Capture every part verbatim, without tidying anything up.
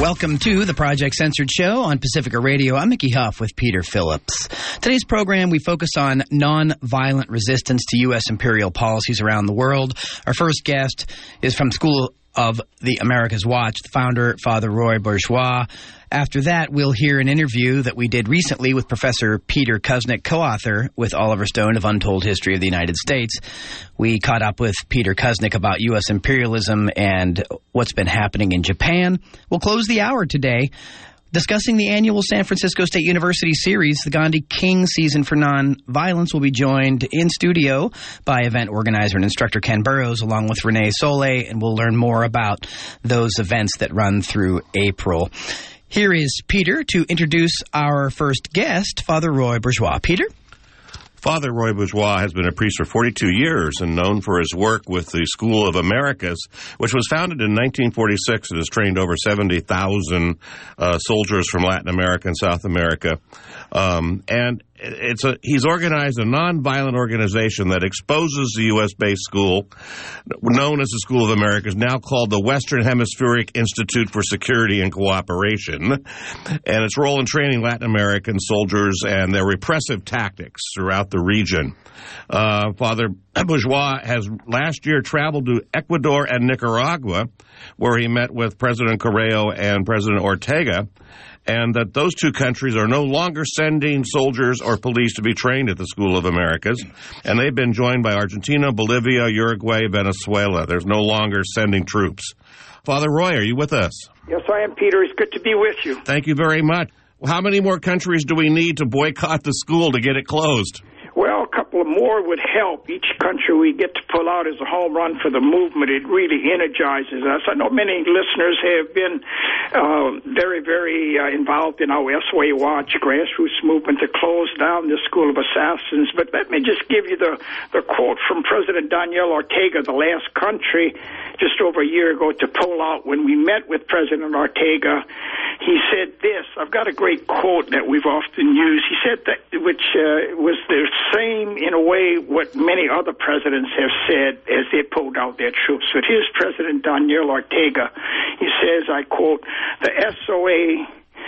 Welcome to the Project Censored Show on Pacifica Radio. I'm Mickey Huff with Peter Phillips. Today's program, we focus on nonviolent resistance to U S imperial policies around the world. Our first guest is from School of the America's Watch, the founder, Father Roy Bourgeois. After that, we'll hear an interview that we did recently with Professor Peter Kuznick, co-author with Oliver Stone of Untold History of the United States. We caught up with Peter Kuznick about U S imperialism and what's been happening in Japan. We'll close the hour today discussing the annual San Francisco State University series, the Gandhi King Season for Nonviolence. Will be joined in studio by event organizer and instructor Ken Burrows, along with Renee Soleil, and we'll learn more about those events that run through April. Here is Peter to introduce our first guest, Father Roy Bourgeois. Peter? Father Roy Bourgeois has been a priest for forty-two years and known for his work with the School of Americas, which was founded in nineteen forty-six and has trained over seventy thousand uh, soldiers from Latin America and South America. Um, and it's a, he's organized a nonviolent organization that exposes the U S-based school, known as the School of Americas, now called the Western Hemispheric Institute for Security and Cooperation, and its role in training Latin American soldiers and their repressive tactics throughout the region. Uh, Father Bourgeois has last year traveled to Ecuador and Nicaragua, where he met with President Correa and President Ortega, and that those two countries are no longer sending soldiers or police to be trained at the School of Americas, and they've been joined by Argentina, Bolivia, Uruguay, Venezuela. There's no longer sending troops. Father Roy, are you with us? Yes, I am, Peter. It's good to be with you. Thank you very much. How many more countries do we need to boycott the school to get it closed? Well, a couple of more would help. Each country we get to pull out as a home run for the movement. It really energizes us. I know many listeners have been uh, very, very uh, involved in our S O A Watch grassroots movement to close down the School of Assassins. But let me just give you the, the quote from President Daniel Ortega, the last country just over a year ago to pull out. When we met with President Ortega, he said this. I've got a great quote that we've often used. He said that, which uh, was the same, in a way, what many other presidents have said as they pulled out their troops. But here's President Daniel Ortega. He says, I quote, "The S O A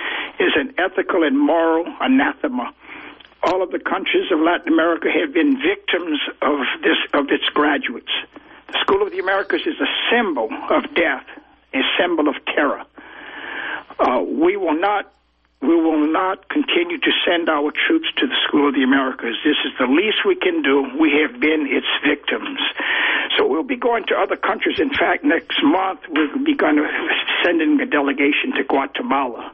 is an ethical and moral anathema. All of the countries of Latin America have been victims of this, of its graduates. The School of the Americas is a symbol of death, a symbol of terror. Uh, we will not We will not continue to send our troops to the School of the Americas. This is the least we can do. We have been its victims." So we'll be going to other countries. In fact, next month we'll be going to send in a delegation to Guatemala.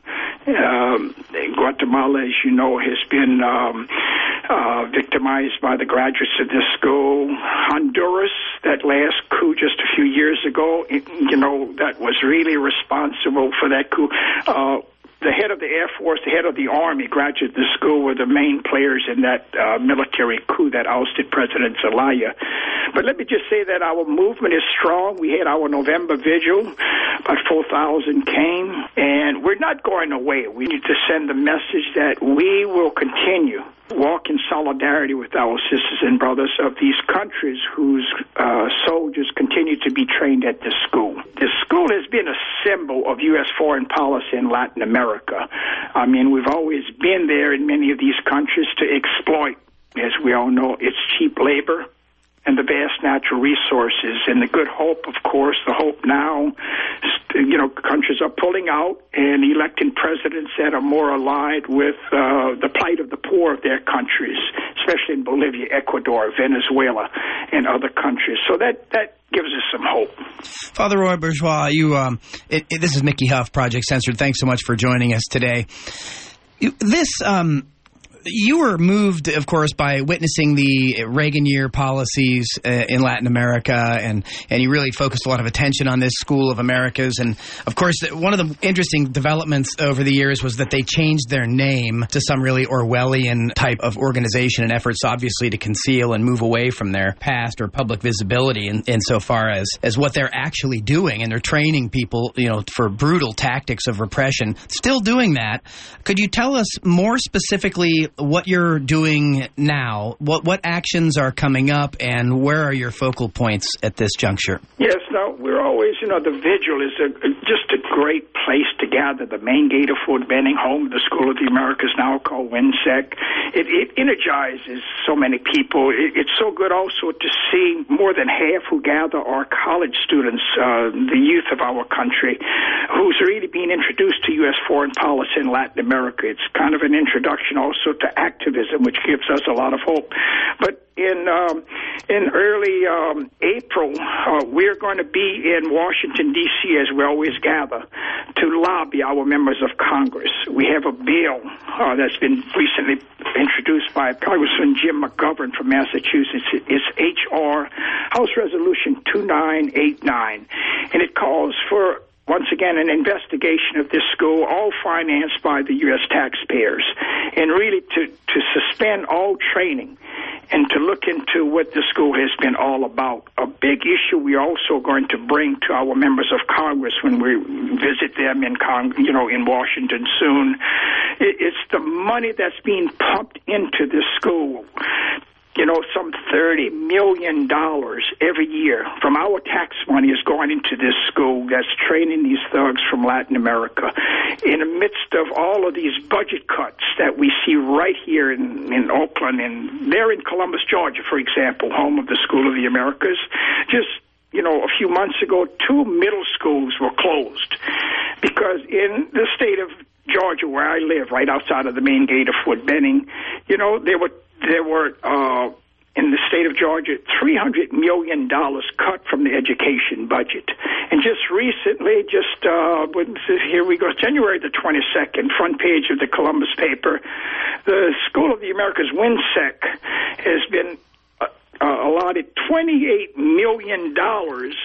Um, Guatemala, as you know, has been um, uh, victimized by the graduates of this school. Honduras, that last coup just a few years ago, it, you know, that was really responsible for that coup. Uh, The head of the Air Force, the head of the Army, graduated the school, were the main players in that uh, military coup that ousted President Zelaya. But let me just say that our movement is strong. We had our November vigil. About four thousand came, and we're not going away. We need to send the message that we will continue walk in solidarity with our sisters and brothers of these countries whose uh, soldiers continue to be trained at this school. This school has been a symbol of U S foreign policy in Latin America. I mean, we've always been there in many of these countries to exploit, as we all know, its cheap labor and the vast natural resources. And the good hope, of course, the hope now, you know, countries are pulling out and electing presidents that are more aligned with uh, the plight of the poor of their countries, especially in Bolivia, Ecuador, Venezuela, and other countries. So that, that gives us some hope. Father Roy Bourgeois, you, um, it, it, this is Mickey Huff, Project Censored. Thanks so much for joining us today. You, this... Um, You were moved, of course, by witnessing the Reagan year policies uh, in Latin America, and, and you really focused a lot of attention on this School of Americas. And, of course, one of the interesting developments over the years was that they changed their name to some really Orwellian type of organization and efforts, obviously, to conceal and move away from their past or public visibility in, insofar as, as what they're actually doing. And they're training people, you know, for brutal tactics of repression. Still doing that. Could you tell us more specifically what you're doing now. What what actions are coming up, and where are your focal points at this juncture? Yes, no, we're always, you know, the Vigil is a, just a great place to gather. The main gate of Fort Benning, home of the School of the Americas, now called WINSEC. It, it energizes so many people. It, it's so good also to see more than half who gather are college students, uh, the youth of our country, who's really being introduced to U S foreign policy in Latin America. It's kind of an introduction also to activism, which gives us a lot of hope. But in um, in early um, April, uh, we're going to be in Washington, D C, as we always gather, to lobby our members of Congress. We have a bill uh, that's been recently introduced by Congressman Jim McGovern from Massachusetts. It's H R House Resolution two nine eight nine, and it calls for, once again, an investigation of this school, all financed by the U S taxpayers, and really to, to suspend all training and to look into what the school has been all about. A big issue we're also going to bring to our members of Congress when we visit them in Cong- you know, in Washington soon. It's the money that's being pumped into this school. You know, some thirty million dollars every year from our tax money is going into this school that's training these thugs from Latin America. In the midst of all of these budget cuts that we see right here in, in Oakland, and there in Columbus, Georgia, for example, home of the School of the Americas, just, you know, a few months ago, two middle schools were closed because in the state of Georgia, where I live, right outside of the main gate of Fort Benning, you know, there were There were, uh, in the state of Georgia, three hundred million dollars cut from the education budget. And just recently, just, uh, here we go, January the twenty-second, front page of the Columbus paper, the School of the Americas, WINSEC, has been uh, uh, allotted twenty-eight million dollars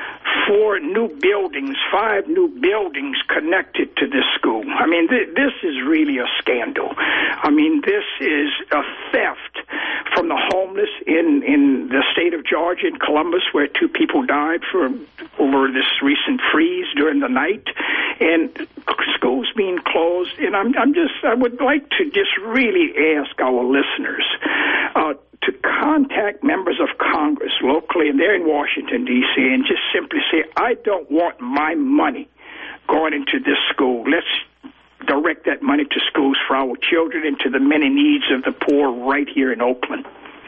four new buildings, five new buildings connected to this school. I mean, th- this is really a scandal. I mean, this is a theft from the homeless in, in the state of Georgia, in Columbus, where two people died for over this recent freeze during the night, and schools being closed. And I'm, I'm just, I would like to just really ask our listeners uh, to contact members of Congress locally, and they're in Washington, D C, and just simply say, I don't want my money going into this school. Let's direct that money to schools for our children and to the many needs of the poor right here in Oakland.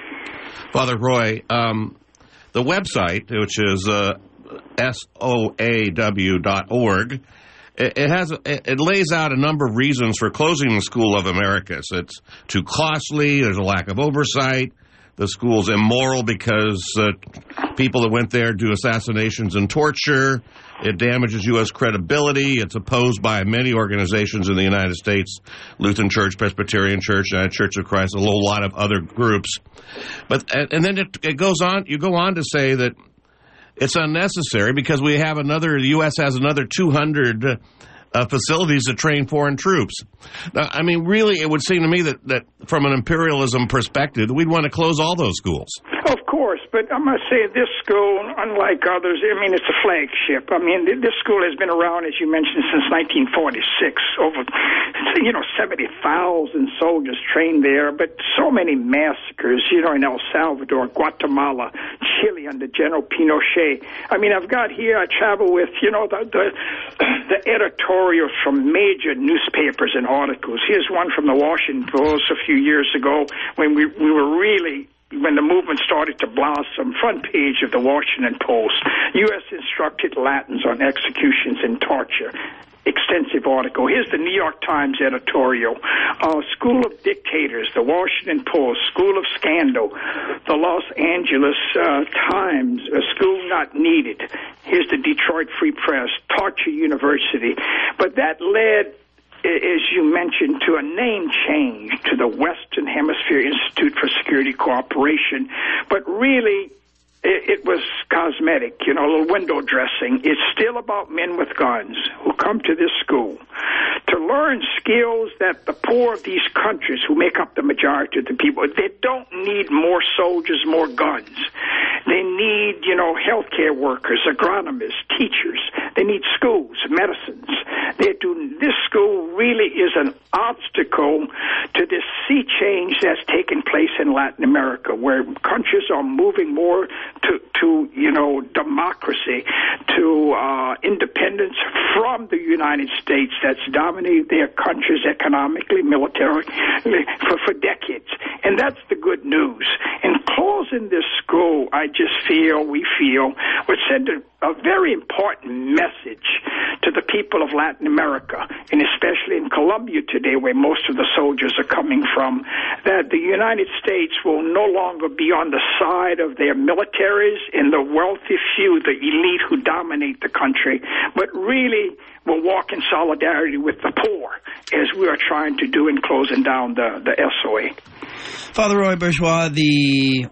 Father Roy, um, the website, which is uh, S O A W dot org, it, it has it lays out a number of reasons for closing the School of Americas. It's too costly. There's a lack of oversight. The school's immoral because uh, people that went there do assassinations and torture. It damages U S credibility. It's opposed by many organizations in the United States, Lutheran Church, Presbyterian Church, United Church of Christ, a whole lot of other groups. But and then it, it goes on. You go on to say that it's unnecessary because we have another. The U S has another two hundred uh, facilities to train foreign troops. Now, I mean, really, it would seem to me that, that from an imperialism perspective, we'd want to close all those schools. Of course, but I must say this school, unlike others, I mean, it's a flagship. I mean, this school has been around, as you mentioned, since nineteen forty-six. Over, you know, seventy thousand soldiers trained there, but so many massacres, you know, in El Salvador, Guatemala, Chile under General Pinochet. I mean, I've got here, I travel with, you know, the, the, the editorials from major newspapers and articles. Here's one from the Washington Post a few years ago when we, we were really... when the movement started to blossom, front page of the Washington Post, U S instructed Latins on executions and torture. Extensive article. Here's the New York Times editorial. Uh, School of Dictators, the Washington Post, School of Scandal, the Los Angeles uh, Times, a school not needed. Here's the Detroit Free Press, Torture University. But that led, as you mentioned, to a name change to the Western Hemisphere Institute for Security Cooperation. But really, it, it was cosmetic, you know, a little window dressing. It's still about men with guns who come to this school to learn skills that the poor of these countries, who make up the majority of the people, they don't need more soldiers, more guns. They need, you know, healthcare workers, agronomists, teachers. They need schools, medicines. They do. This school really is an obstacle to this sea change that's taking place in Latin America, where countries are moving more to, to you know, democracy, to uh, independence from the United States that's dominated their countries economically, militarily, for, for decades. And that's the good news. In closing this school, I just feel, we feel, would send a, a very important message to the people of Latin America, and especially in Colombia today, where most of the soldiers are coming from, that the United States will no longer be on the side of their militaries and the wealthy few, the elite who dominate the country, but really will walk in solidarity with the poor, as we are trying to do in closing down the, the S O A. Father Roy Bourgeois, the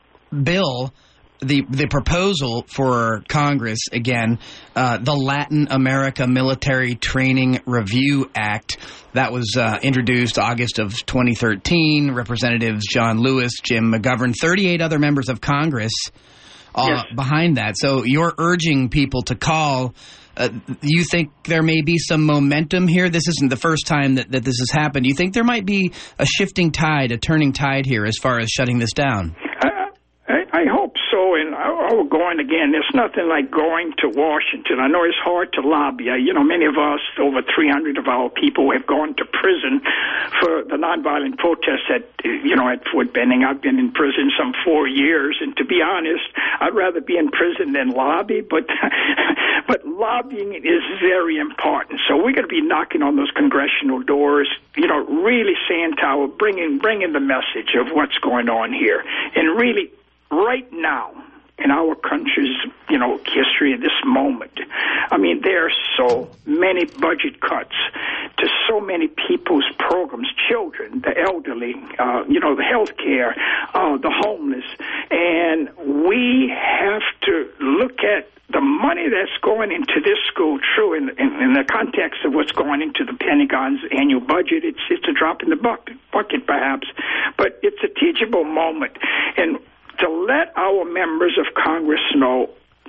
bill, the the proposal for Congress, again, uh, the Latin America Military Training Review Act, that was uh, introduced August of twenty thirteen. Representatives John Lewis, Jim McGovern, thirty-eight other members of Congress uh, yes. behind that. So you're urging people to call. Uh, you think there may be some momentum here? This isn't the first time that, that this has happened. Do you think there might be a shifting tide, a turning tide here as far as shutting this down? Uh, I, I hope so, and I, I will go in again. There's nothing like going to Washington. I know it's hard to lobby. I, you know, many of us, over three hundred of our people, have gone to prison for the nonviolent protests at, you know, at Fort Benning. I've been in prison some four years, and to be honest, I'd rather be in prison than lobby, but but lobbying is very important. So we're going to be knocking on those congressional doors, you know, really saying to our, bringing, bringing the message of what's going on here. And really, right now, in our country's, you know, history at this moment, I mean, there are so many budget cuts to so many people's programs, children, the elderly, uh, you know, the health care, uh, the homeless. And we have to look at the money that's going into this school, true, in, in, in the context of what's going into the Pentagon's annual budget, it's, it's a drop in the bucket, bucket, perhaps, but it's a teachable moment. And to let our members of Congress know,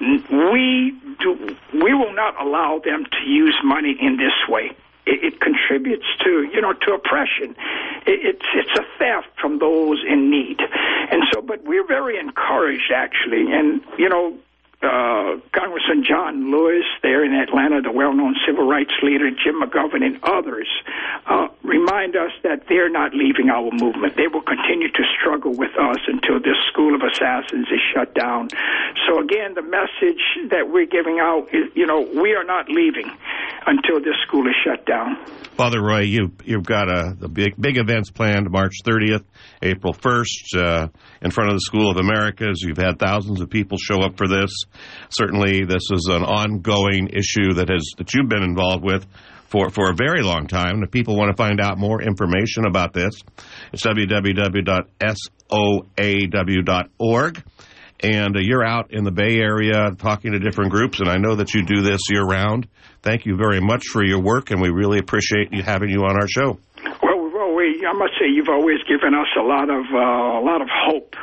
we do, we will not allow them to use money in this way. It, it contributes to, you know, to oppression. It, it's it's a theft from those in need. And so, but we're very encouraged, actually, and, you know, Uh, Congressman John Lewis there in Atlanta, the well-known civil rights leader, Jim McGovern, and others, uh, remind us that they're not leaving our movement. They will continue to struggle with us until this school of assassins is shut down. So again, the message that we're giving out is, you know, we are not leaving until this school is shut down. Father Roy, you, you've got a, the big, big events planned March thirtieth, April first, uh, in front of the School of Americas. You've had thousands of people show up for this. Certainly, this is an ongoing issue that has that you've been involved with for, for a very long time. If people want to find out more information about this, it's w w w dot s o a w dot org. And uh, you're out in the Bay Area talking to different groups, and I know that you do this year-round. Thank you very much for your work, and we really appreciate you having you on our show. Well, we've always, I must say, you've always given us a lot of uh, a lot of hope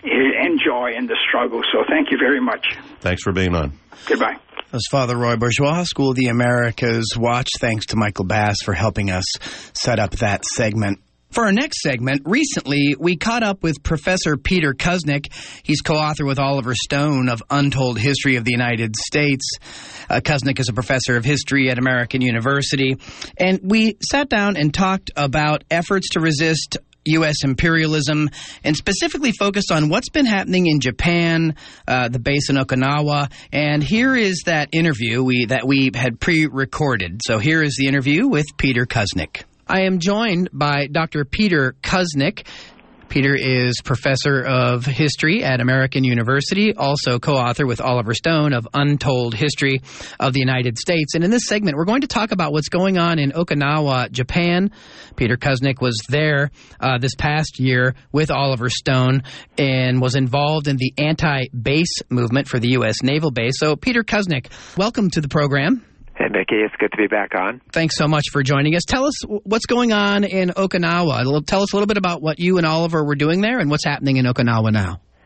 and joy in the struggle, so thank you very much. Thanks for being on. Goodbye. That's Father Roy Bourgeois, School of the Americas Watch. Thanks to Michael Bass for helping us set up that segment. For our next segment, recently we caught up with Professor Peter Kuznick. He's co-author with Oliver Stone of Untold History of the United States. Uh, Kuznick is a professor of history at American University. And we sat down and talked about efforts to resist U S imperialism, and specifically focused on what's been happening in Japan, uh, the base in Okinawa. And here is that interview we that we had pre-recorded. So here is the interview with Peter Kuznick. I am joined by Doctor Peter Kuznick. Peter is professor of history at American University, also co-author with Oliver Stone of Untold History of the United States. And in this segment, we're going to talk about what's going on in Okinawa, Japan. Peter Kuznick was there uh, this past year with Oliver Stone and was involved in the anti-base movement for the U S Naval Base. So, Peter Kuznick, welcome to the program. Hey, Mickey, it's good to be back on. Thanks so much for joining us. Tell us what's going on in Okinawa. Tell us a little bit about what you and Oliver were doing there and what's happening in Okinawa now. Yeah,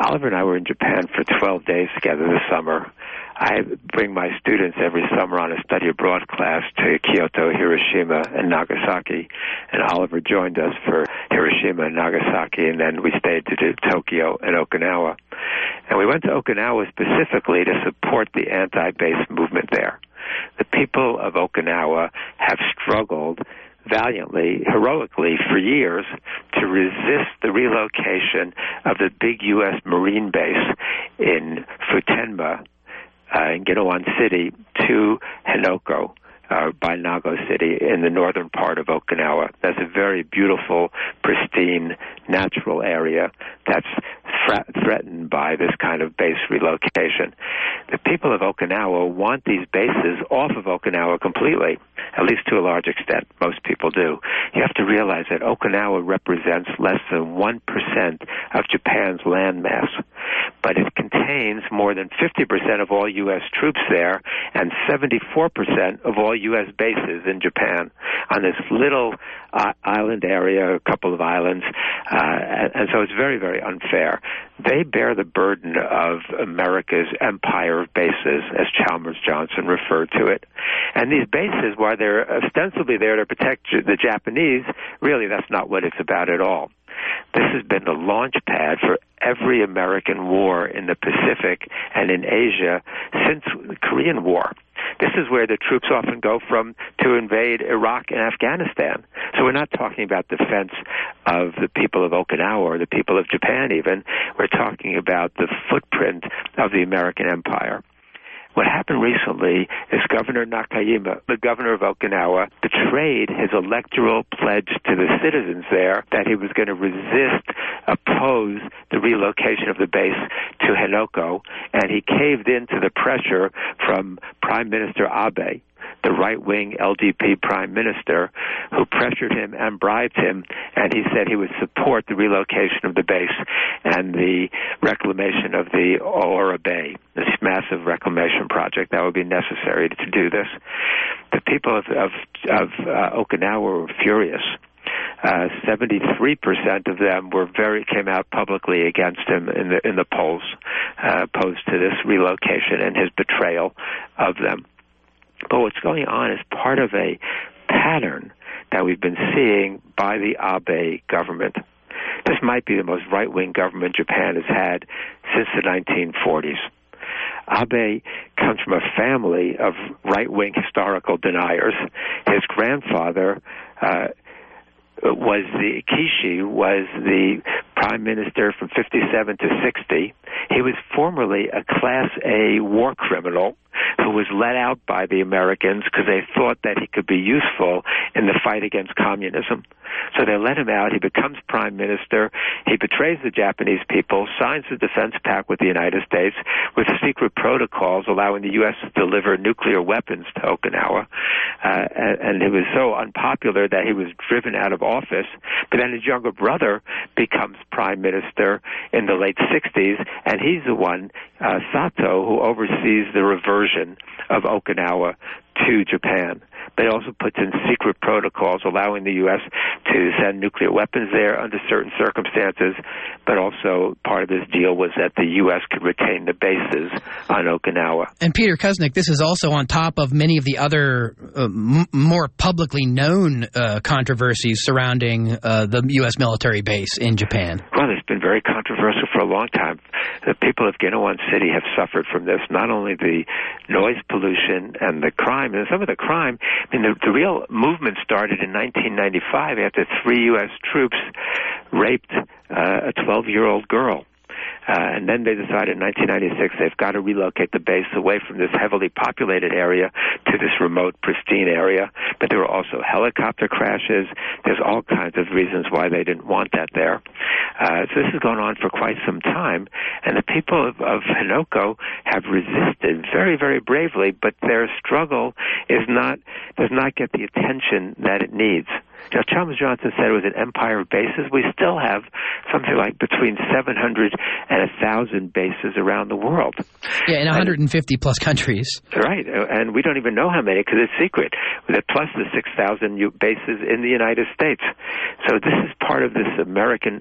Oliver and I were in Japan for twelve days together this summer. I bring my students every summer on a study abroad class to Kyoto, Hiroshima, and Nagasaki, and Oliver joined us for Hiroshima and Nagasaki, and then we stayed to do Tokyo and Okinawa. And we went to Okinawa specifically to support the anti-base movement there. The people of Okinawa have struggled valiantly, heroically, for years to resist the relocation of the big U S Marine base in Futenma, uh, in Ginowan City, to Henoko, uh, by Nago City in the northern part of Okinawa. That's a very beautiful, pristine, natural area that's thre- threatened by this kind of base relocation. The people of Okinawa want these bases off of Okinawa completely, at least to a large extent. Most people do. You have to realize that Okinawa represents less than one percent of Japan's landmass, but it contains more than fifty percent of all U S troops there and seventy-four percent of all U S bases in Japan on this little uh, island area, a couple of islands, uh, and, and so it's very, very unfair. They bear the burden of America's empire of bases, as Chalmers Johnson referred to it. And these bases, while they're ostensibly there to protect the Japanese, really that's not what it's about at all. This has been the launch pad for every American war in the Pacific and in Asia since the Korean War. This is where the troops often go from to invade Iraq and Afghanistan. So we're not talking about defense of the people of Okinawa or the people of Japan even. We're talking about the footprint of the American empire. What happened recently is Governor Nakayama, the governor of Okinawa, betrayed his electoral pledge to the citizens there that he was going to resist, oppose the relocation of the base to Henoko, and he caved into the pressure from Prime Minister Abe, the right-wing L D P prime minister, who pressured him and bribed him, and he said he would support the relocation of the base and the reclamation of the Ora Bay, this massive reclamation project that would be necessary to do this. The people of, of, of uh, Okinawa were furious. Uh, seventy-three percent of them were very came out publicly against him in the in the polls, uh, opposed to this relocation and his betrayal of them. But what's going on is part of a pattern that we've been seeing by the Abe government. This might be the most right-wing government Japan has had since the nineteen forties. Abe comes from a family of right-wing historical deniers. His grandfather uh, was the Kishi was the prime minister from fifty-seven to sixty. He was formerly a Class A war criminal who was let out by the Americans because they thought that he could be useful in the fight against communism. So they let him out. He becomes prime minister. He betrays the Japanese people, signs the defense pact with the United States with secret protocols allowing the U S to deliver nuclear weapons to Okinawa. Uh, and, and he was so unpopular that he was driven out of office. But then his younger brother becomes prime minister in the late sixties, and he's the one, uh, Sato, who oversees the reversion of Okinawa to Japan. But he also puts in secret protocols allowing the U S to send nuclear weapons there under certain circumstances, but also part of this deal was that the U S could retain the bases on Okinawa. And Peter Kuznick, this is also on top of many of the other uh, m- more publicly known uh, controversies surrounding uh, the U S military base in Japan. Well, it's been very controversial for a long time. The people of Ginowan City have suffered from this, not only the noise pollution and the crime, and some of the crime, I mean, the, the real movement started in nineteen ninety-five after three U S troops raped uh, a twelve-year-old girl. Uh, and then they decided in nineteen ninety-six they've got to relocate the base away from this heavily populated area to this remote, pristine area. But there were also helicopter crashes. There's all kinds of reasons why they didn't want that there. Uh, so this has gone on for quite some time. And the people of, of Henoko have resisted very, very bravely, but their struggle is not does not get the attention that it needs. You know, Chalmers Johnson said it was an empire of bases. We still have something like between seven hundred and one thousand bases around the world. Yeah, in one hundred fifty and, plus countries. Right, and we don't even know how many because it's secret, plus the six thousand bases in the United States. So this is part of this American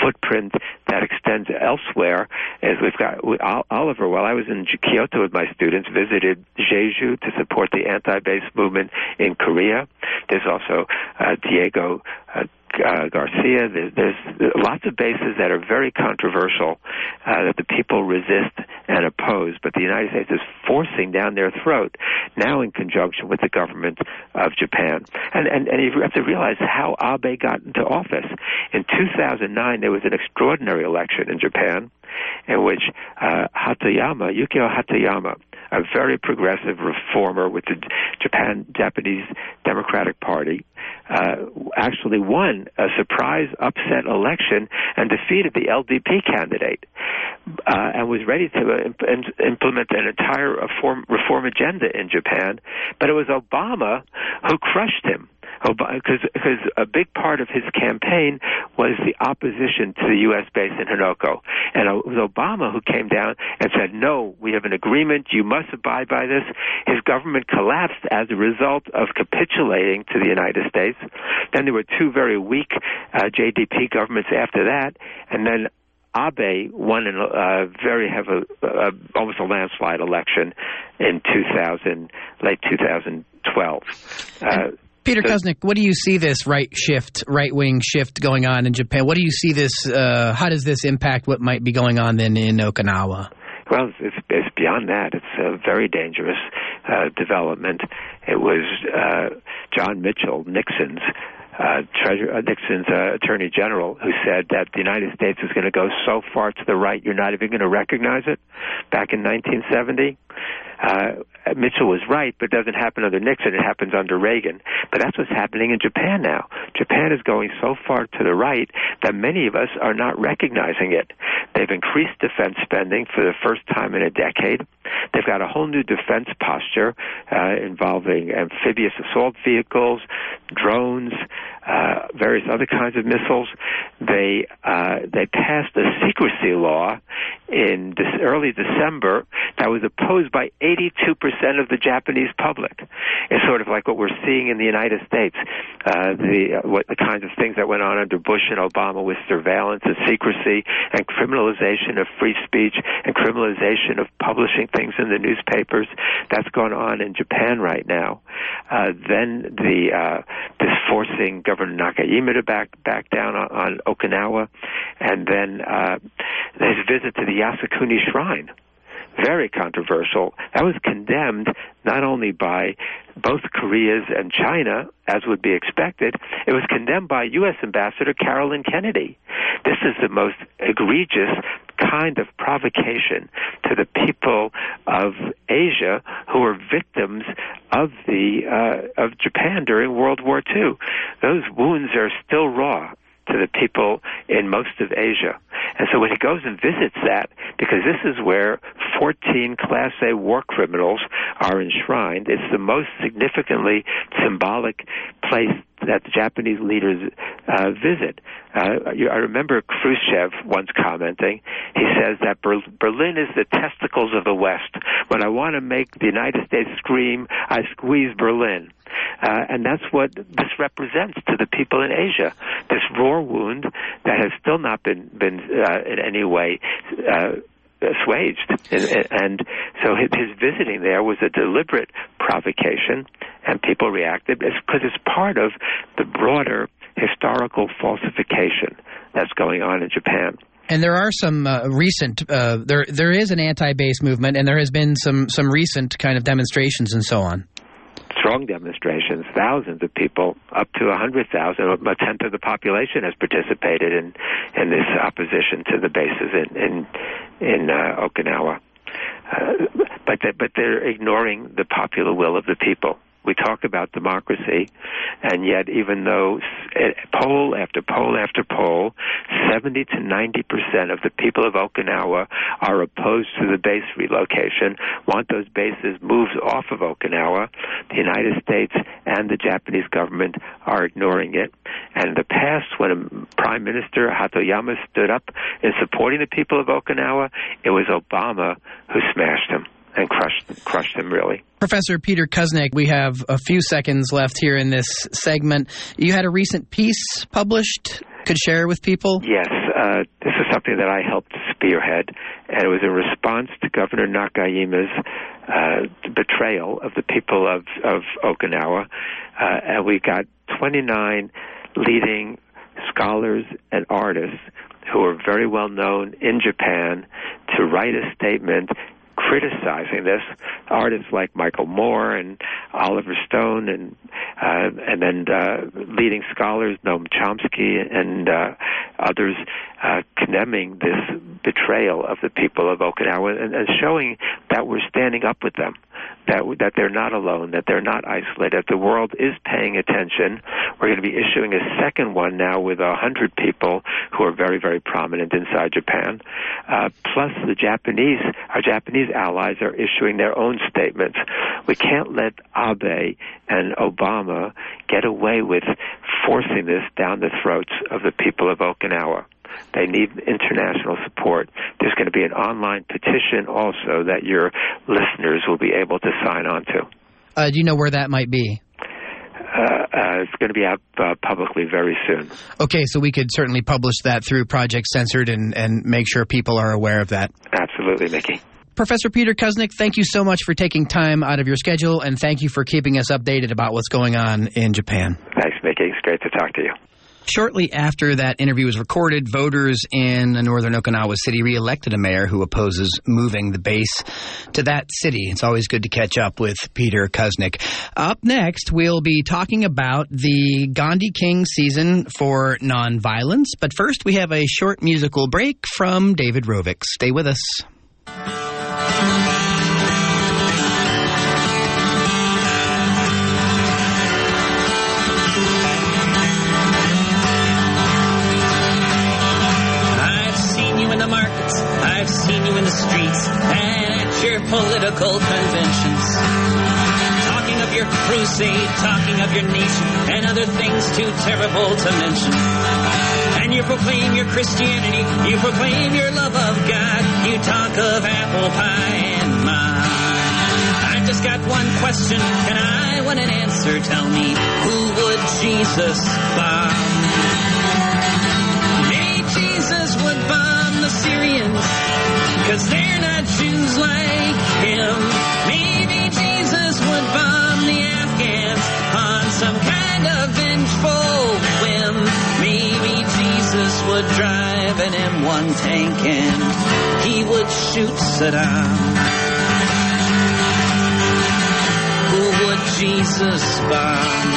footprint that extends elsewhere. As we've got we, Oliver, while I was in Kyoto with my students, visited Jeju to support the anti-base movement in Korea. There's also uh, Diego uh, Uh, Garcia. There's, there's lots of bases that are very controversial uh, that the people resist and oppose, but the United States is forcing down their throat now in conjunction with the government of Japan. And, and, and you have to realize how Abe got into office. In two thousand nine, there was an extraordinary election in Japan in which uh, Hatoyama, Yukio Hatoyama, a very progressive reformer with the Japan Japanese Democratic Party, uh, actually won a surprise upset election and defeated the L D P candidate, uh, and was ready to imp- implement an entire reform, reform agenda in Japan. But it was Obama who crushed him. Because because a big part of his campaign was the opposition to the U S base in Henoko. And it was Obama who came down and said, no, we have an agreement, you must abide by this. His government collapsed as a result of capitulating to the United States. Then there were two very weak uh, J D P governments after that, and then Abe won a uh, very heavy, uh, almost a landslide election in two thousand, late two thousand twelve. Uh, Peter Kuznick, what do you see this right shift, right-wing shift going on in Japan? What do you see this, uh, how does this impact what might be going on then in Okinawa? Well, it's, it's beyond that. It's a very dangerous uh, development. It was uh, John Mitchell, Nixon's Uh, Treasurer, uh, Nixon's uh, Attorney General, who said that the United States is going to go so far to the right you're not even going to recognize it, back in nineteen seventy. Uh, Mitchell was right, but it doesn't happen under Nixon. It happens under Reagan. But that's what's happening in Japan now. Japan is going so far to the right that many of us are not recognizing it. They've increased defense spending for the first time in a decade. They've got a whole new defense posture uh, involving amphibious assault vehicles, drones, uh, various other kinds of missiles. They uh, they passed a secrecy law in this early December that was opposed by eighty-two percent of the Japanese public. It's sort of like what we're seeing in the United States, uh, the uh, what the kinds of things that went on under Bush and Obama with surveillance and secrecy and criminalization of free speech and criminalization of publishing things in the newspapers. That's going on in Japan right now. Uh, then the uh, this forcing Governor Nakajima to back back down on, on Okinawa, and then uh, his visit to the Yasukuni Shrine. Very controversial. That was condemned not only by both Koreas and China, as would be expected, it was condemned by U S Ambassador Carolyn Kennedy. This is the most egregious kind of provocation to the people of Asia who were victims of the uh, of Japan during World War Two. Those wounds are still raw to the people in most of Asia. And so when he goes and visits that, because this is where fourteen Class A war criminals are enshrined, it's the most significantly symbolic place that the Japanese leaders uh, visit. Uh, I remember Khrushchev once commenting, he says that Ber- Berlin is the testicles of the West. When I want to make the United States scream, I squeeze Berlin. Uh, and that's what this represents to the people in Asia, this raw wound that has still not been, been uh, in any way uh, assuaged. And, and so his, his visiting there was a deliberate provocation, and people reacted because it's part of the broader historical falsification that's going on in Japan. And there are some uh, recent, uh, there there is an anti-base movement, and there has been some, some recent kind of demonstrations and so on. Strong demonstrations, thousands of people, up to one hundred thousand, a tenth of the population has participated in, in this opposition to the bases in in, in uh, Okinawa. Uh, but, they, but they're ignoring the popular will of the people. We talk about democracy, and yet even though poll after poll after poll, seventy to ninety percent of the people of Okinawa are opposed to the base relocation, want those bases moved off of Okinawa, the United States and the Japanese government are ignoring it. And in the past, when Prime Minister Hatoyama stood up in supporting the people of Okinawa, it was Obama who smashed him and crushed crushed him, really. Professor Peter Kuznick, we have a few seconds left here in this segment. You had a recent piece published could share with people? Yes. Uh, this is something that I helped spearhead, and it was in response to Governor Nakayima's uh, betrayal of the people of, of Okinawa. Uh, and we got twenty-nine leading scholars and artists who are very well known in Japan to write a statement criticizing this. Artists like Michael Moore and Oliver Stone, and uh, and then uh, leading scholars Noam Chomsky and uh, others uh, condemning this betrayal of the people of Okinawa and, and showing that we're standing up with them, that that they're not alone, that they're not isolated. The world is paying attention. We're going to be issuing a second one now with a hundred people who are very, very prominent inside Japan. Uh, plus, the Japanese, our Japanese allies are issuing their own statements. We can't let Abe and Obama get away with forcing this down the throats of the people of Okinawa. They need international support. There's going to be an online petition also that your listeners will be able to sign on to. Uh, do you know where that might be? Uh, uh, it's going to be out uh, publicly very soon. Okay, so we could certainly publish that through Project Censored and, and make sure people are aware of that. Absolutely, Mickey. Professor Peter Kuznick, thank you so much for taking time out of your schedule, and thank you for keeping us updated about what's going on in Japan. Thanks, Mickey. It's great to talk to you. Shortly after that interview was recorded, voters in northern Okinawa City re-elected a mayor who opposes moving the base to that city. It's always good to catch up with Peter Kuznick. Up next, we'll be talking about the Gandhi King season for nonviolence. But first, we have a short musical break from David Rovics. Stay with us. I've seen you in the streets and at your political conventions, talking of your crusade, talking of your nation, and other things too terrible to mention. And you proclaim your Christianity, you proclaim your love of God, you talk of apple pie and mine. I've just got one question, and I want an answer. Tell me, who would Jesus bomb? Maybe Jesus would bomb the Syrians, 'cause they're not Jews like him. Maybe Jesus would bomb the Afghans on some kind of vengeful whim. Maybe Jesus would drive an M one tank and he would shoot Saddam. Who would Jesus bomb?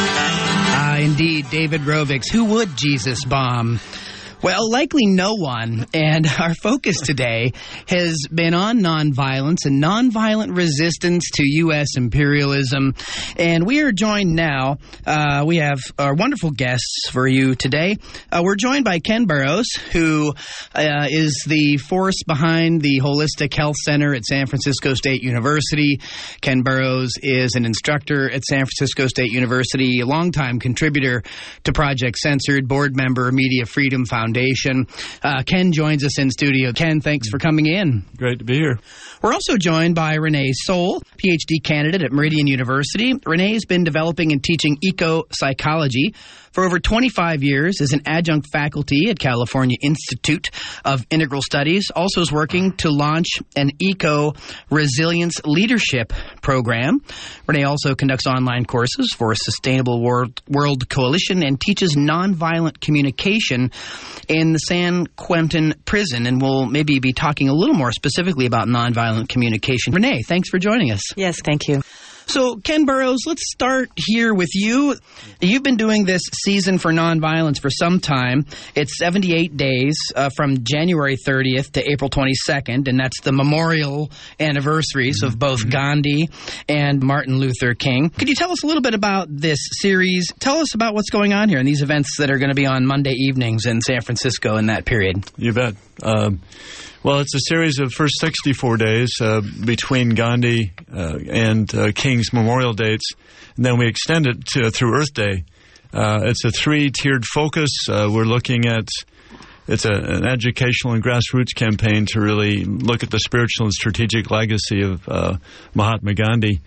Ah, indeed, David Rovics. Who would Jesus bomb? Well, likely no one, and our focus today has been on nonviolence and nonviolent resistance to U S imperialism. And we are joined now, uh, we have our wonderful guests for you today. Uh, we're joined by Ken Burrows, who uh, is the force behind the Holistic Health Center at San Francisco State University. Ken Burrows is an instructor at San Francisco State University, a longtime contributor to Project Censored, board member, Media Freedom Foundation. Foundation. Uh, Ken joins us in studio. Ken, thanks for coming in. Great to be here. We're also joined by Renee Soul, P H D candidate at Meridian University. Renee's been developing and teaching eco-psychology for over twenty-five years as an adjunct faculty at California Institute of Integral Studies. Also is working to launch an eco-resilience leadership program. Renee also conducts online courses for Sustainable World, World Coalition and teaches nonviolent communication in the San Quentin prison. And we'll maybe be talking a little more specifically about nonviolent communication. Renee, thanks for joining us. Yes, thank you. So, Ken Burrows, let's start here with you. You've been doing this season for nonviolence for some time. It's seventy-eight days uh, from January thirtieth to April twenty-second, and that's the memorial anniversaries of both Gandhi and Martin Luther King. Could you tell us a little bit about this series? Tell us about what's going on here and these events that are going to be on Monday evenings in San Francisco in that period. You bet. Um, well, it's a series of first sixty-four days uh, between Gandhi uh, and uh, King's memorial dates, and then we extend it to, through Earth Day. Uh, it's a three-tiered focus. Uh, we're looking at it's a, an educational and grassroots campaign to really look at the spiritual and strategic legacy of uh, Mahatma Gandhi.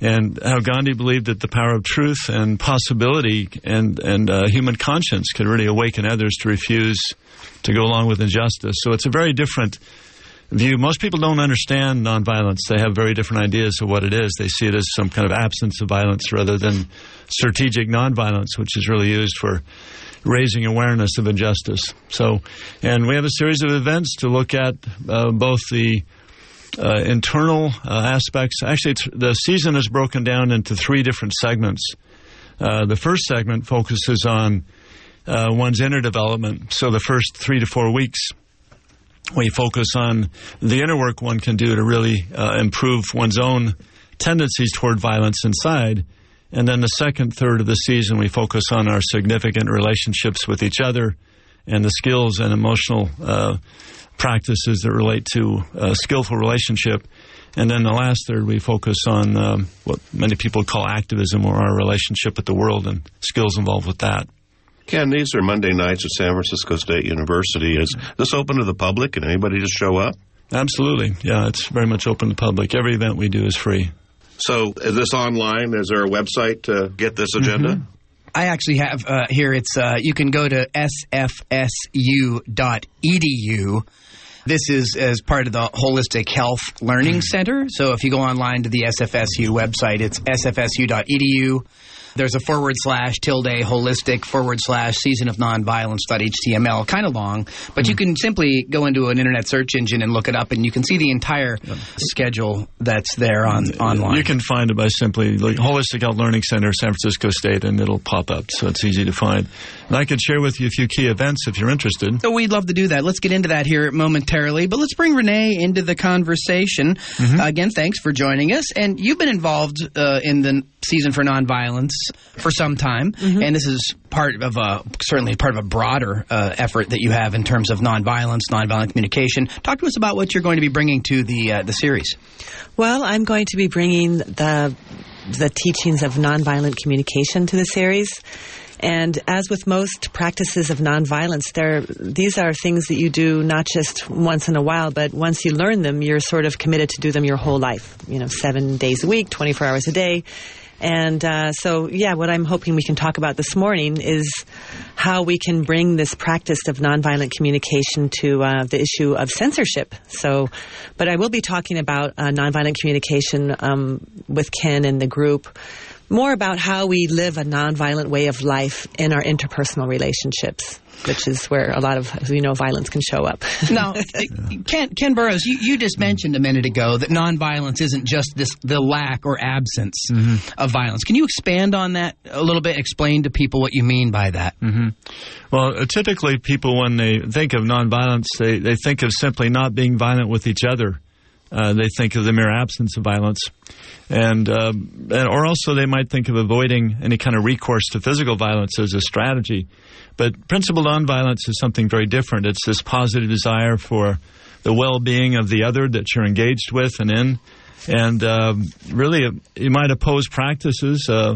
and how Gandhi believed that the power of truth and possibility and, and uh, human conscience could really awaken others to refuse to go along with injustice. So it's a very different view. Most people don't understand nonviolence. They have very different ideas of what it is. They see it as some kind of absence of violence rather than strategic nonviolence, which is really used for raising awareness of injustice. So, and we have a series of events to look at uh, both the uh, internal uh, aspects. Actually, it's, the season is broken down into three different segments. Uh, the first segment focuses on uh, one's inner development. So the first three to four weeks, we focus on the inner work one can do to really uh, improve one's own tendencies toward violence inside. And then the second third of the season, we focus on our significant relationships with each other and the skills and emotional uh, practices that relate to a skillful relationship. And then the last third, we focus on um, what many people call activism, or our relationship with the world and skills involved with that. Ken, these are Monday nights at San Francisco State University. Is this open to the public? Can anybody just show up? Absolutely. Yeah, it's very much open to the public. Every event we do is free. So is this online? Is there a website to get this agenda? Mm-hmm. I actually have uh, here, it's uh, you can go to s f s u dot e d u. This is as part of the Holistic Health Learning Center. So if you go online to the S F S U website, it's s f s u dot e d u. There's a forward slash tilde holistic forward slash season of nonviolence dot h t m l, kind of long, but you can simply go into an internet search engine and look it up, and you can see the entire yep. schedule that's there on online. You can find it by simply like Holistic Health Learning Center, San Francisco State, and it'll pop up, so it's easy to find. And I could share with you a few key events if you're interested. So we'd love to do that. Let's get into that here momentarily, but let's bring Renee into the conversation. Mm-hmm. Uh, again, thanks for joining us. And you've been involved uh, in the Season for Nonviolence for some time, mm-hmm. and this is part of a certainly part of a broader uh, effort that you have in terms of nonviolence, nonviolent communication. Talk to us about what you're going to be bringing to the uh, the series. Well, I'm going to be bringing the the teachings of nonviolent communication to the series. And as with most practices of nonviolence, there these are things that you do not just once in a while, but once you learn them, you're sort of committed to do them your whole life. You know, seven days a week, twenty-four hours a day. And uh, so, yeah, what I'm hoping we can talk about this morning is how we can bring this practice of nonviolent communication to uh, the issue of censorship. So, but I will be talking about uh, nonviolent communication um, with Ken and the group, more about how we live a nonviolent way of life in our interpersonal relationships, which is where a lot of, as we know, violence can show up. Now, Ken, Ken Burrows, you, you just mentioned a minute ago that nonviolence isn't just this the lack or absence mm-hmm. of violence. Can you expand on that a little bit? Explain to people what you mean by that. Mm-hmm. Well, uh, typically people, when they think of nonviolence, they, they think of simply not being violent with each other. Uh, they think of the mere absence of violence. And, uh, and or also they might think of avoiding any kind of recourse to physical violence as a strategy. But principled nonviolence is something very different. It's this positive desire for the well-being of the other that you're engaged with and in. And uh, really, you might oppose practices, uh,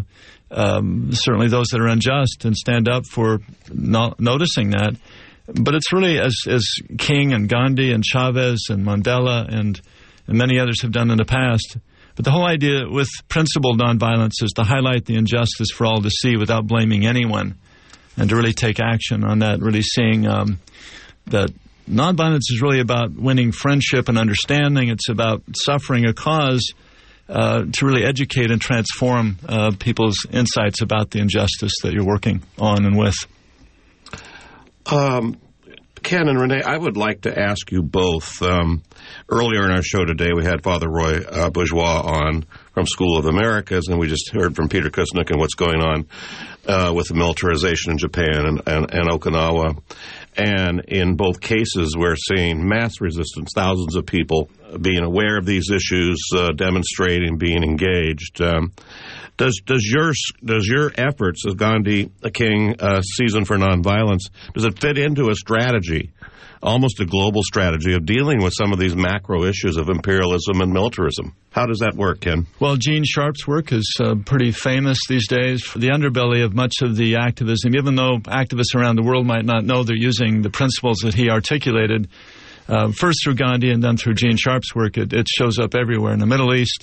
um, certainly those that are unjust, and stand up for not noticing that. But it's really, as, as King and Gandhi and Chavez and Mandela and, and many others have done in the past. But the whole idea with principled nonviolence is to highlight the injustice for all to see without blaming anyone, and to really take action on that, really seeing um, that nonviolence is really about winning friendship and understanding. It's about suffering a cause uh, to really educate and transform uh, people's insights about the injustice that you're working on and with. Um, Ken and Renee, I would like to ask you both. Um, earlier in our show today, we had Father Roy uh, Bourgeois on from School of Americas, and we just heard from Peter Kusnik and what's going on uh, with the militarization in Japan and, and, and Okinawa. And in both cases, we're seeing mass resistance, thousands of people being aware of these issues, uh, demonstrating, being engaged. Um, does does your does your efforts as Gandhi King uh, Season for Nonviolence, does it fit into a strategy, almost a global strategy of dealing with some of these macro issues of imperialism and militarism? How does that work, Ken? Well, Gene Sharp's work is uh, pretty famous these days. For the underbelly of much of the activism, even though activists around the world might not know they're using the principles that he articulated, uh, first through Gandhi and then through Gene Sharp's work, it, it shows up everywhere in the Middle East,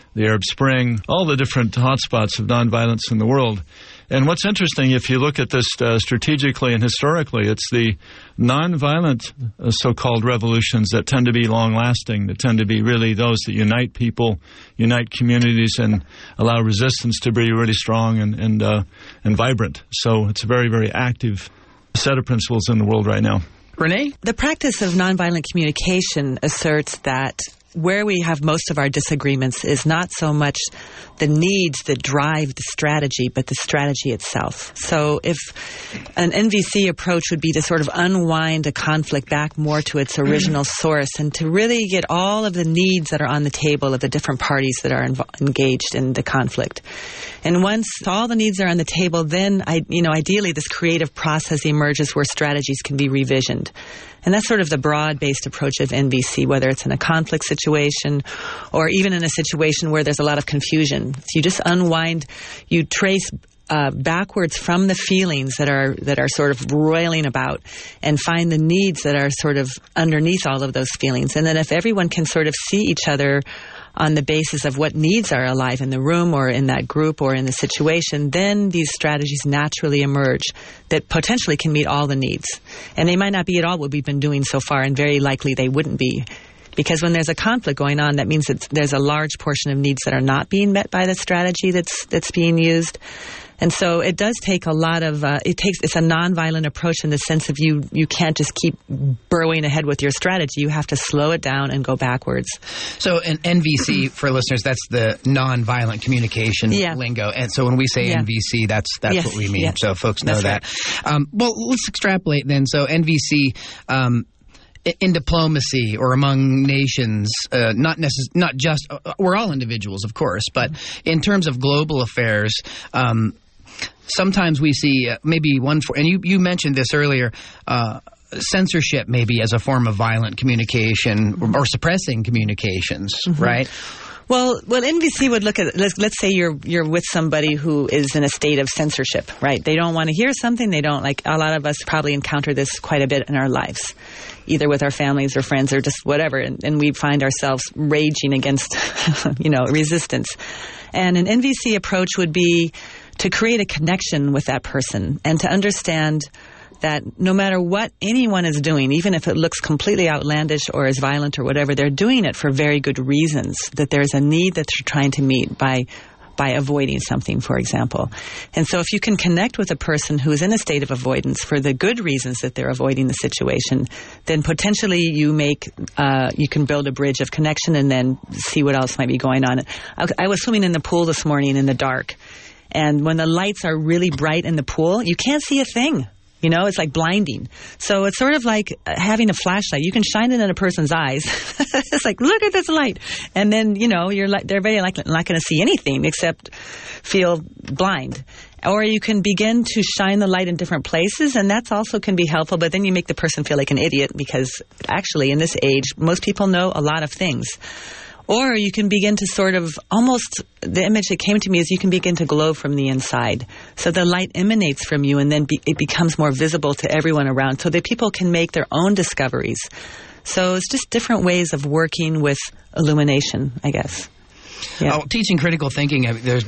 the Arab Spring, all the different hotspots of nonviolence in the world. And what's interesting, if you look at this uh, strategically and historically, it's the nonviolent uh, so-called revolutions that tend to be long-lasting, that tend to be really those that unite people, unite communities, and allow resistance to be really strong and and, uh, and vibrant. So it's a very, very active set of principles in the world right now. Renee? The practice of nonviolent communication asserts that where we have most of our disagreements is not so much the needs that drive the strategy, but the strategy itself. So if an N V C approach would be to sort of unwind a conflict back more to its original source and to really get all of the needs that are on the table of the different parties that are inv- engaged in the conflict. And once all the needs are on the table, then I, you know, ideally this creative process emerges where strategies can be revisioned. And that's sort of the broad-based approach of N V C, whether it's in a conflict situation or even in a situation where there's a lot of confusion. So you just unwind, you trace uh, backwards from the feelings that are that are sort of roiling about and find the needs that are sort of underneath all of those feelings. And then if everyone can sort of see each other on the basis of what needs are alive in the room or in that group or in the situation, then these strategies naturally emerge that potentially can meet all the needs. And they might not be at all what we've been doing so far, and very likely they wouldn't be. Because when there's a conflict going on, that means that there's a large portion of needs that are not being met by the strategy that's that's being used. And so it does take a lot of, uh, it takes, it's a nonviolent approach in the sense of you, you can't just keep burrowing ahead with your strategy. You have to slow it down and go backwards. So an N V C, for listeners, that's the nonviolent communication yeah. lingo. And so when we say yeah. N V C, that's that's yes. what we mean. Yes. So folks know that's that. Right. Um, well, let's extrapolate then. So N V C, um, in diplomacy or among nations, uh, not necess- not just, uh, we're all individuals, of course, but in terms of global affairs, um, sometimes we see uh, maybe one, for, and you, you mentioned this earlier, uh, censorship maybe as a form of violent communication or, or suppressing communications, mm-hmm. right? Well, well, N V C would look at, let's, let's say you're you're with somebody who is in a state of censorship, right? They don't want to hear something. They don't, like, a lot of us probably encounter this quite a bit in our lives, either with our families or friends or just whatever, and, and we find ourselves raging against, you know, resistance. And an N V C approach would be to create a connection with that person and to understand that no matter what anyone is doing, even if it looks completely outlandish or is violent or whatever, they're doing it for very good reasons, that there's a need that they're trying to meet by by avoiding something, for example. And so if you can connect with a person who is in a state of avoidance for the good reasons that they're avoiding the situation, then potentially you make, uh, you can build a bridge of connection and then see what else might be going on. I, I was swimming in the pool this morning in the dark, and when the lights are really bright in the pool, you can't see a thing. You know, it's like blinding. So it's sort of like having a flashlight. You can shine it in a person's eyes. It's like, look at this light. And then, you know, you're like, they're very likely not going to see anything except feel blind. Or you can begin to shine the light in different places, and that's also can be helpful, but then you make the person feel like an idiot because actually in this age, most people know a lot of things. Or you can begin to sort of almost, the image that came to me is you can begin to glow from the inside. So the light emanates from you and then be, it becomes more visible to everyone around so that people can make their own discoveries. So it's just different ways of working with illumination, I guess. Yeah. Oh, teaching critical thinking, I, there's,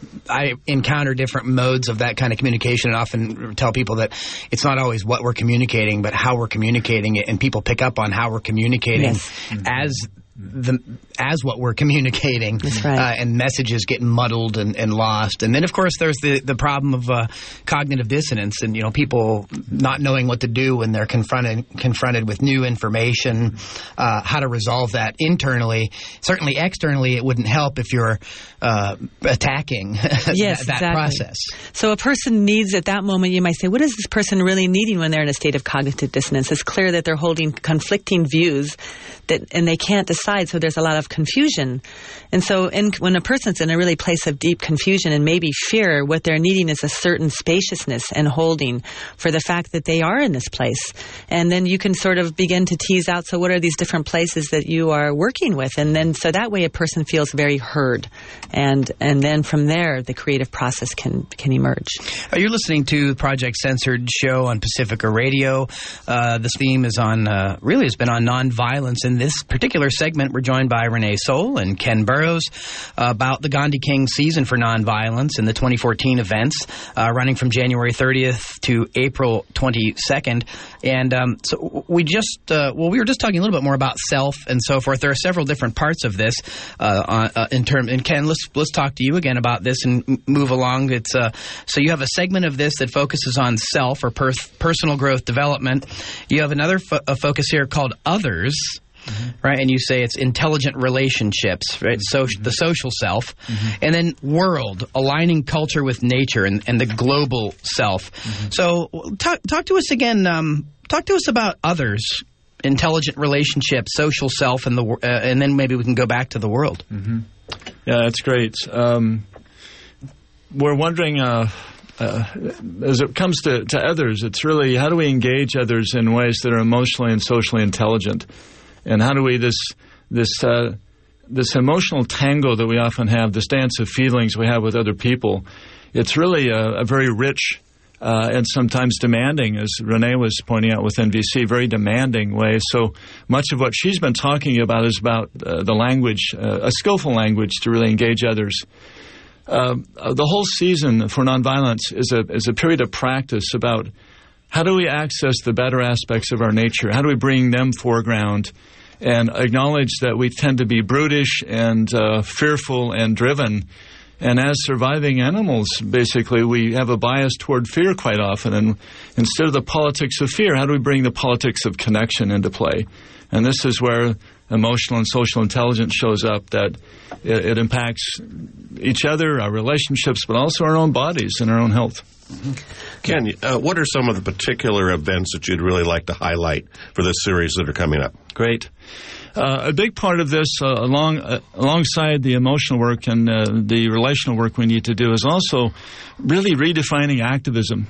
I encounter different modes of that kind of communication and often tell people that it's not always what we're communicating, but how we're communicating it, and people pick up on how we're communicating yes. as the as what we're communicating. That's right. uh, and messages get muddled and, and lost. And then, of course, there's the, the problem of uh, cognitive dissonance and, you know, people not knowing what to do when they're confronted confronted with new information, uh, how to resolve that internally. Certainly externally, it wouldn't help if you're uh, attacking yes, that, that exactly. process. So a person needs, at that moment, you might say, what is this person really needing when they're in a state of cognitive dissonance? It's clear that they're holding conflicting views that, and they can't decide, so there's a lot of confusion. And so in, when a person's in a really place of deep confusion and maybe fear, what they're needing is a certain spaciousness and holding for the fact that they are in this place. And then you can sort of begin to tease out, so what are these different places that you are working with? And then so that way a person feels very heard. And and then from there, the creative process can, can emerge. Uh, you're listening to Project Censored show on Pacifica Radio. Uh, this theme is on, uh, really has been on nonviolence. In this particular segment, we're joined by Renee Renee Soul and Ken Burrows about the Gandhi King season for nonviolence and the twenty fourteen events uh, running from January thirtieth to April twenty-second. And um, so we just, uh, well, we were just talking a little bit more about self and so forth. There are several different parts of this uh, uh, in term. And Ken, let's let's talk to you again about this and m- move along. It's uh, so you have a segment of this that focuses on self or per- personal growth development. You have another fo- a focus here called others. Mm-hmm. Right, and you say it's intelligent relationships, right? So mm-hmm. the social self, mm-hmm. and then world, aligning culture with nature, and, and the global self. Mm-hmm. So talk talk to us again. Um, talk to us about others, intelligent relationships, social self, and the uh, and then maybe we can go back to the world. Mm-hmm. Yeah, that's great. Um, we're wondering. Uh, Uh, as it comes to, to others, it's really how do we engage others in ways that are emotionally and socially intelligent, and how do we this this uh, this emotional tango that we often have, this dance of feelings we have with other people. It's really a, a very rich uh, and sometimes demanding, as Renee was pointing out with N V C, very demanding way. So much of what she's been talking about is about uh, the language, uh, a skillful language to really engage others. Uh, the whole season for nonviolence is a is a period of practice about how do we access the better aspects of our nature? How do we bring them foreground and acknowledge that we tend to be brutish and uh, fearful and driven? And as surviving animals, basically, we have a bias toward fear quite often. And instead of the politics of fear, how do we bring the politics of connection into play? And this is where emotional and social intelligence shows up, that it, it impacts each other, our relationships, but also our own bodies and our own health. Mm-hmm. Ken, uh, what are some of the particular events that you'd really like to highlight for this series that are coming up? Great. Uh, a big part of this, uh, along uh, alongside the emotional work and uh, the relational work we need to do, is also really redefining activism.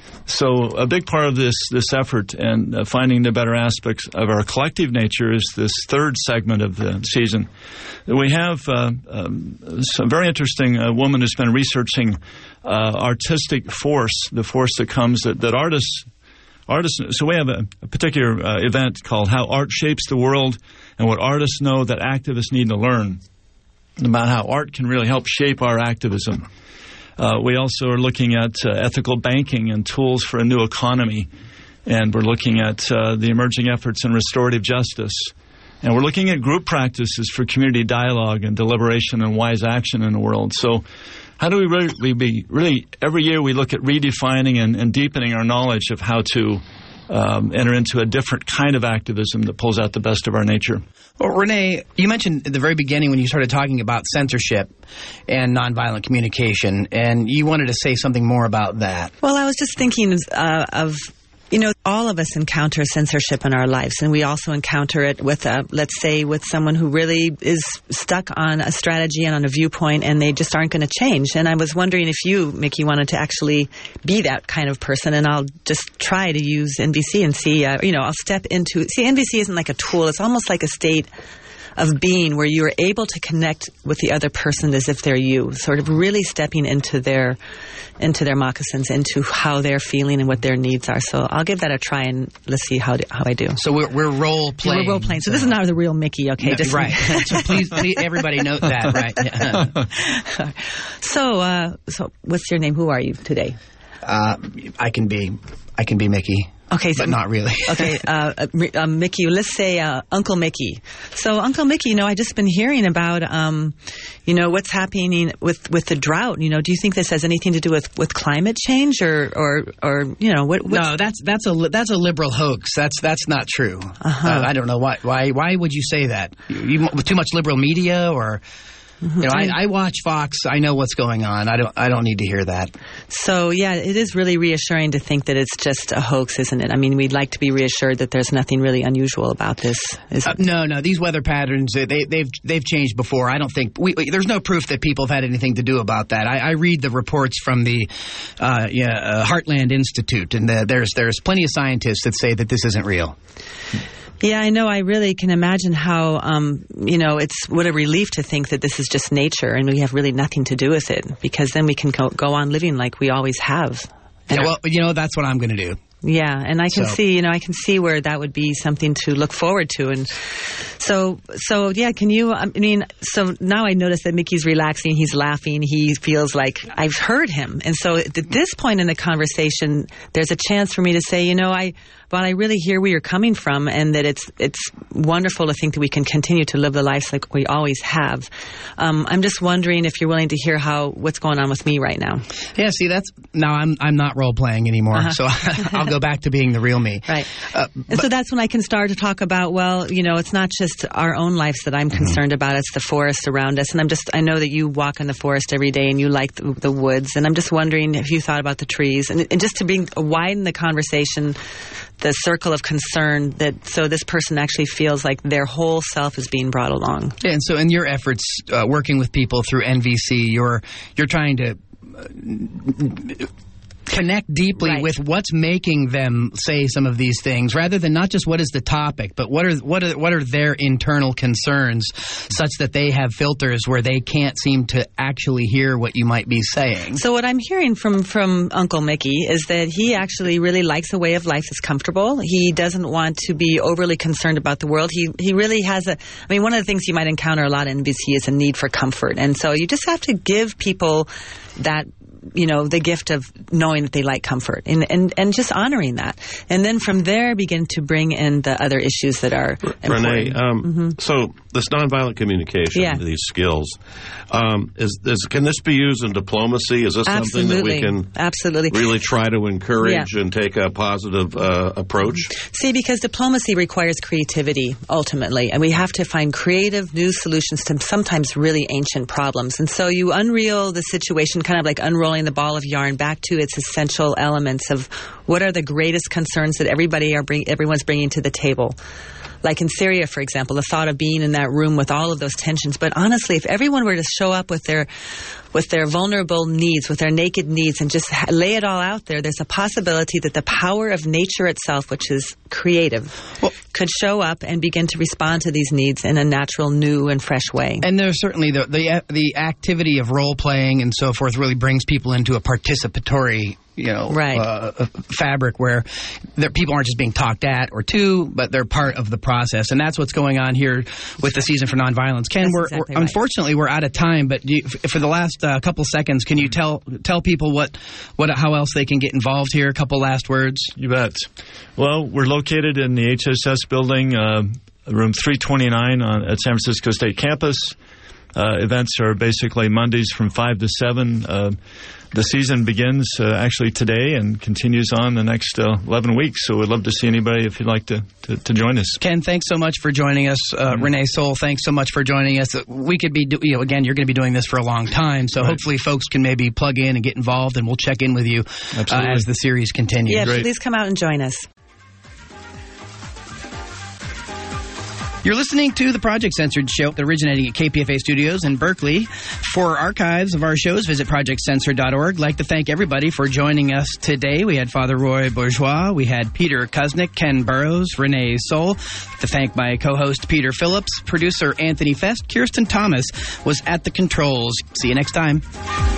So a big part of this this effort and uh, finding the better aspects of our collective nature is this third segment of the season. We have uh, um, some very interesting uh, woman who's been researching uh, artistic force, the force that comes that, that artists artists. So we have a, a particular uh, event called How Art Shapes the World, and what artists know that activists need to learn about how art can really help shape our activism. Uh, we also are looking at uh, ethical banking and tools for a new economy. And we're looking at uh, the emerging efforts in restorative justice. And we're looking at group practices for community dialogue and deliberation and wise action in the world. So how do we really, we be, really every year we look at redefining and, and deepening our knowledge of how to um, enter into a different kind of activism that pulls out the best of our nature. Well, Renee, you mentioned at the very beginning when you started talking about censorship and nonviolent communication, and you wanted to say something more about that. Well, I was just thinking uh, of, you know, all of us encounter censorship in our lives, and we also encounter it with, a, let's say, with someone who really is stuck on a strategy and on a viewpoint, and they just aren't going to change. And I was wondering if you, Mickey, wanted to actually be that kind of person, and I'll just try to use N V C and see, uh, you know, I'll step into, see, N V C isn't like a tool, it's almost like a state of being where you're able to connect with the other person as if they're you, sort of really stepping into their into their moccasins, into how they're feeling and what their needs are. So I'll give that a try, and let's see how do, how I do. So we're, we're role playing. Yeah, we're role playing. So this is not the real Mickey, okay? No, just right. So please, please, everybody note that, right? Yeah. so, uh, so what's your name? Who are you today? Uh, I can be, I can be Mickey. Okay, so, but not really. okay, uh, uh, Mickey, let's say uh, Uncle Mickey. So, Uncle Mickey, you know, I just been hearing about, um, you know, what's happening with, with the drought. You know, do you think this has anything to do with, with climate change, or, or, or you know, what? No, that's that's a that's a liberal hoax. That's that's not true. Uh-huh. Uh, I don't know why why why would you say that? You, you, too much liberal media, or? Mm-hmm. You know, I, I watch Fox. I know what's going on. I don't. I don't need to hear that. So, yeah, it is really reassuring to think that it's just a hoax, isn't it? I mean, we'd like to be reassured that there's nothing really unusual about this. Is uh, no, no. These weather patterns, they, they've they've changed before. I don't think we, we, there's no proof that people have had anything to do about that. I, I read the reports from the uh, yeah, uh, Heartland Institute, and the, there's there's plenty of scientists that say that this isn't real. Yeah, I know. I really can imagine how, um, you know, it's what a relief to think that this is just nature and we have really nothing to do with it, because then we can go, go on living like we always have. Yeah, well, you know, that's what I'm going to do. Yeah, and I can So- see, you know, I can see where that would be something to look forward to. And so, so yeah, can you, I mean, so now I notice that Mickey's relaxing, he's laughing, he feels like I've heard him. And so at this point in the conversation, there's a chance for me to say, you know, I, but I really hear where you're coming from, and that it's it's wonderful to think that we can continue to live the lives like we always have. Um, I'm just wondering if you're willing to hear how what's going on with me right now. Yeah, see, that's now I'm I'm not role playing anymore, Uh-huh. so I'll go back to being the real me. Right. Uh, And so that's when I can start to talk about, well, you know, it's not just our own lives that I'm concerned about, it's the forest around us. And I'm just, I know that you walk in the forest every day and you like the, the woods. And I'm just wondering if you thought about the trees. And, and just to bring, widen the conversation, the circle of concern, that so this person actually feels like their whole self is being brought along. Yeah, and so in your efforts uh, working with people through N V C, you're you're trying to uh, connect deeply Right. with what's making them say some of these things, rather than not just what is the topic, but what are what are what are their internal concerns, such that they have filters where they can't seem to actually hear what you might be saying. So what I'm hearing from, from Uncle Mickey is that he actually really likes a way of life that's comfortable. He doesn't want to be overly concerned about the world. He he really has a, I mean, one of the things you might encounter a lot in N B C is a need for comfort. And so you just have to give people that, you know, the gift of knowing that they like comfort, and, and, and just honoring that. And then from there begin to bring in the other issues that are important. Renee, um, so this nonviolent communication, Yeah. these skills, um, is, is can this be used in diplomacy? Is this something that we Absolutely. can Absolutely. really try to encourage Yeah. and take a positive uh, approach? See, because diplomacy requires creativity, ultimately, and we have to find creative new solutions to sometimes really ancient problems. And so you unreel the situation, kind of like unrolling the ball of yarn back to its essential elements of what are the greatest concerns that everybody are bring, everyone's bringing to the table. Like in Syria, for example, the thought of being in that room with all of those tensions. But honestly, if everyone were to show up with their with their vulnerable needs, with their naked needs, and just ha- lay it all out there, there's a possibility that the power of nature itself, which is creative, Well- could show up and begin to respond to these needs in a natural, new, and fresh way. And there's certainly the, the the activity of role playing and so forth really brings people into a participatory, you know, Right. uh, fabric where there, people aren't just being talked at or to, but they're part of the process. And that's what's going on here with the Season for Nonviolence. Ken, That's we're, exactly we're right. unfortunately we're out of time, but do you, f- for the last uh, couple seconds, can you tell tell people what what how else they can get involved here? A couple last words. You bet. Well, we're located in the H S S building, uh, room three twenty-nine on, at San Francisco State Campus. Uh, events are basically Mondays from five to seven. Uh, the season begins uh, actually today and continues on the next uh, eleven weeks. So we'd love to see anybody if you'd like to, to, to join us. Ken, thanks so much for joining us. Uh, Renee Soul, thanks so much for joining us. We could be, do, you know, again, you're going to be doing this for a long time, so Right. hopefully folks can maybe plug in and get involved, and we'll check in with you uh, Absolutely. as the series continues. Yeah, Great. please come out and join us. You're listening to the Project Censored show, originating at K P F A Studios in Berkeley. For archives of our shows, visit project censored dot org. I'd like to thank everybody for joining us today. We had Father Roy Bourgeois, we had Peter Kuznick, Ken Burrows, Renee Soul. To thank my co-host Peter Phillips, producer Anthony Fest, Kirsten Thomas was at the controls. See you next time.